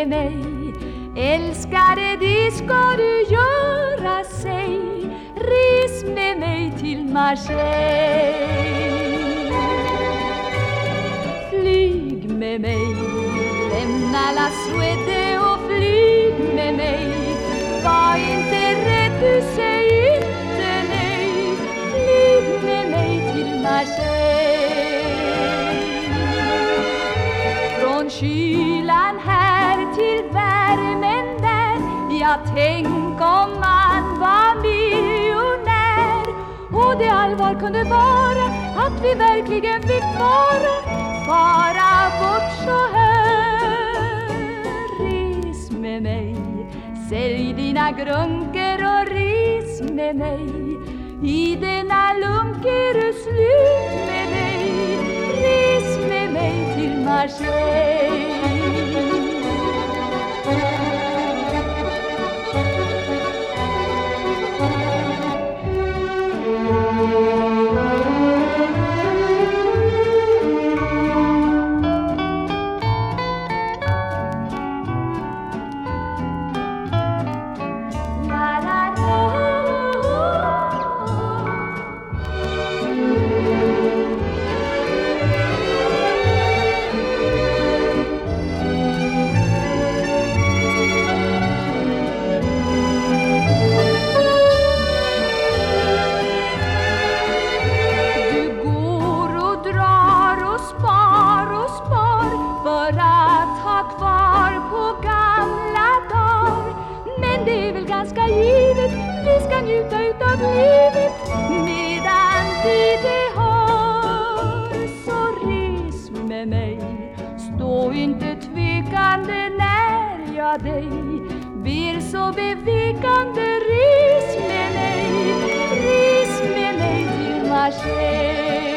med mig. Älskare, det ska du göra, säg. Res med mig till Marseille. Flyg med mig, lämna La Suède och flyg med mig. Var inte rädd, du säg inte nej. Flyg med mig till Marseille. Från kylan här till värmen där. Ja, tänk om man var miljonär. Och det allvar kunde vara att vi verkligen fick fara bort så här. Res med mig, sälj dina grunker och res med mig. I denna lunker slut med mig. Res med mig till Marseille. Ganska givet, vi ska njuta utav livet medan vi det har. Så res med mig, stå inte tvekande när jag dig ber så bevekande. Res med mig till Marseille.